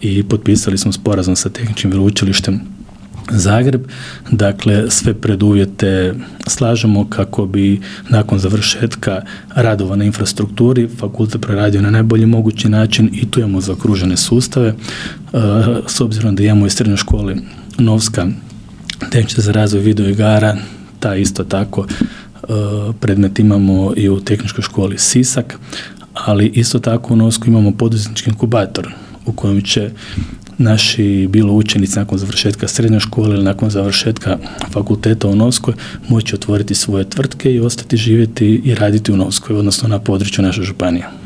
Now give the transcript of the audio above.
i potpisali smo sporazum sa Tehničkim veleučilištem Zagreb. Dakle, sve preduvjete slažemo kako bi nakon završetka radova na infrastrukturi fakultet proradio na najbolji mogući način i tu imamo zaokružene sustave. S obzirom da imamo i srednje škole Novska, tehnička za razvoj video igara, ta isto tako predmet imamo i u Tehničkoj školi Sisak, ali isto tako u Novsku imamo poduzetnički inkubator u kojem će naši bilo učenici nakon završetka srednje škole ili nakon završetka fakulteta u Novskoj moći otvoriti svoje tvrtke i ostati živjeti i raditi u Novskoj, odnosno na području naše županije.